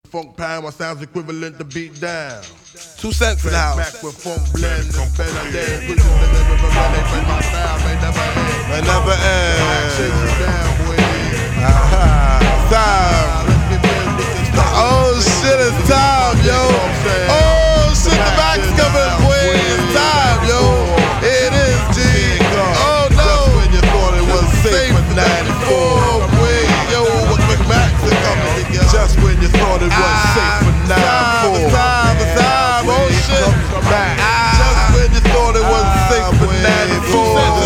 Funk pound, my sounds equivalent to beat down. 2 cents in the house. Back with funk blend, it's better than pushing the never run. They break my style, may never end. May never end. Shake you down, boy. Time. Oh shit, it's time, yo. Oh shit, the back's coming, boy. It's time, yo. It is, G. Oh no. Just when you thought it was safe for 94. Boy, yo, what the Macs are coming together. Just when you thought it was safe for 94. Time, oh shit. Just when you thought it was safe for 94.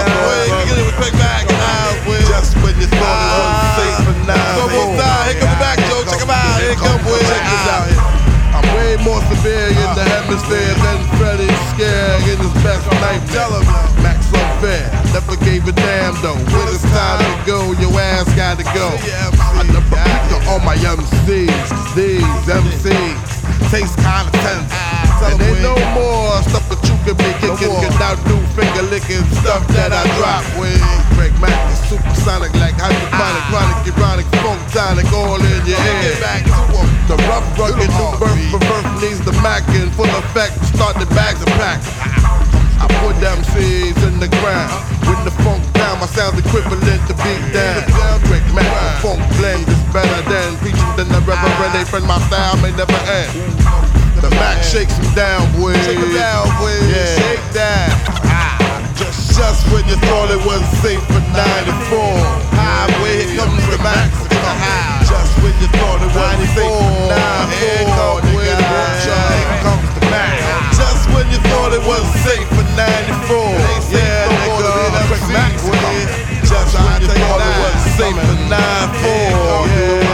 Just when you thought it was safe for 94. Here come the back, Joe. Check him out. Here come, boy. Check this out. I'm way more severe in the hemisphere than Freddy Scare in his best nightmare. Max unfair, never gave a damn though. When it's time to go, your ass gotta go. I never pick on my MCs. These MCs taste kinda tense. And they no more stuff that you can be kicking. Get out new finger licking stuff that I drop with. Greg Mac is supersonic like hydroponic, chronic, ironic, funk tonic, all in your head. The rough, rugged, new birth for birth needs the Mac in full effect. Start the bags of pack. I put them seeds in the ground. When the funk down, my sound's equivalent to beat down. Greg Mac, the funk blend is better than preaching than the reverend. They friend my style may never end. The Mac shakes him down, boy. Shake him down, boy. Yeah. Shake down. Just when you thought it was safe for 94. Boy, here comes the Mac. Just when you thought it was safe for 94. Here comes the Mac. Just when you thought it was safe for 94. Yeah, nigga. Mac, just when you thought it was safe for 94.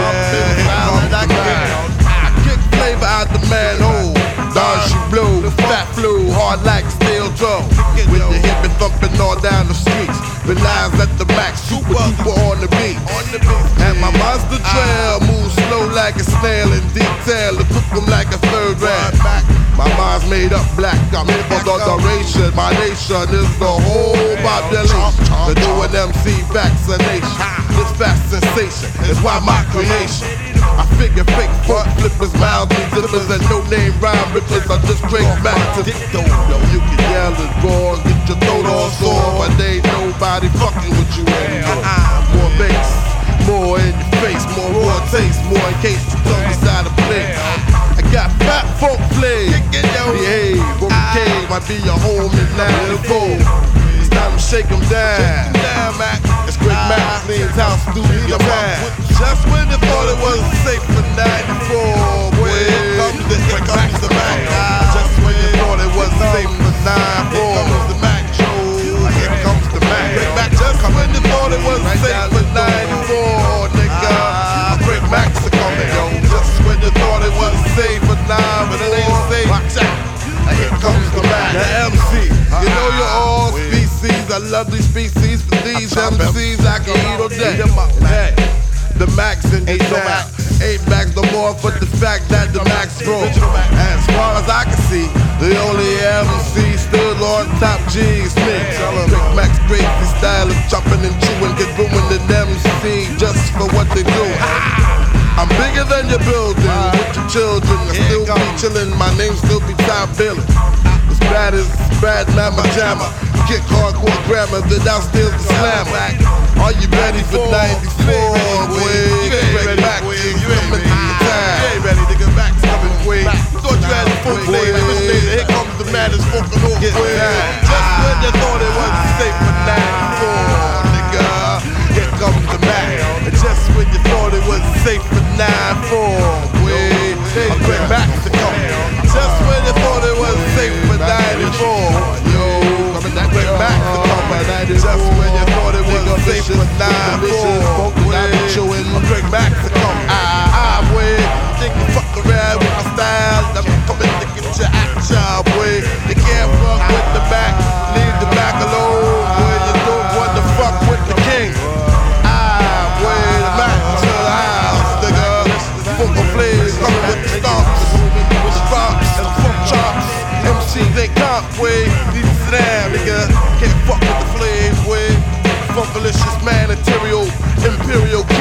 Flavor out the manhole, Darcy Blue, fat flu, hard like steel toe. With the hip and thumping all down the streets. Relies at the max, super duper on the beat. And my monster trail moves slow like a snail in detail. It took them like a third round. My mind's made up black, I'm here for the duration. My nation is the whole population. The new MC vaccination. This fast sensation is why my creation. I figure fake funk flippers, mildly zippers, and no name rhyme rippers. I just break back to yo, you can yell and roar, get your throat all sore, but ain't nobody fucking with you anymore. More bass, more in your face, more raw taste, more in case you tongue beside a plate. I got fat funk flavor, behave, or cave, might be your home in 94. It's time to shake them down. It's Greg Mac, Lean's house, studio man. Just when you thought it was safe for 94, boy, here comes the Mac. Just when you thought it was safe for 94, here comes the Mac. Here comes the Mac. Just when you thought it was safe for 94, nigga, Greg Mac's a coming, yo. Just when you thought it was safe for 94, but it ain't safe. Watch out. Here comes the Mac. The MC. You know you're all species. I love these species. For these MCs, I can eat all day. Hey, the Mac's in the town. 8 Macs no more for the fact that the Mac's grow. As far as I can see, the only MC still on top G is me. Big Mac's crazy style of chopping and chewing, get ruined in MC just for what they do. I'm bigger than your building, with your children. I still be chillin', my name still be Ty Billin'. As bad as bad Mama Jamma. Kick hardcore grammar, then downstairs the slammer. Are you ready for 94? Boy, Greg Mac is coming to the town. You ain't ready, nigga, Mac's coming, boy. You thought you had the full flavor, here comes the maddest fucking off, boy. Just when you thought it was safe for 94, nigga, here comes the Mac. And just when you thought it was safe for 94, boy, Greg Mac's to come. Just when you thought it was safe for 94, yo, Greg Mac's to come. Just when you thought it was safe for 94, Greg Mac's to come. Boy, think you fuck around with my style, I'm coming to get your action, boy. You can't fuck with the Mac, leave the Mac alone, boy. You don't want to fuck with the king. Boy, the Mac to the house, nigga. Funk of flames coming with the stomps, with stomps and funk chops. MC they can't, boy. Need to sit down, nigga. Can't fuck with the flame, boy. Funkalicious man, Imperial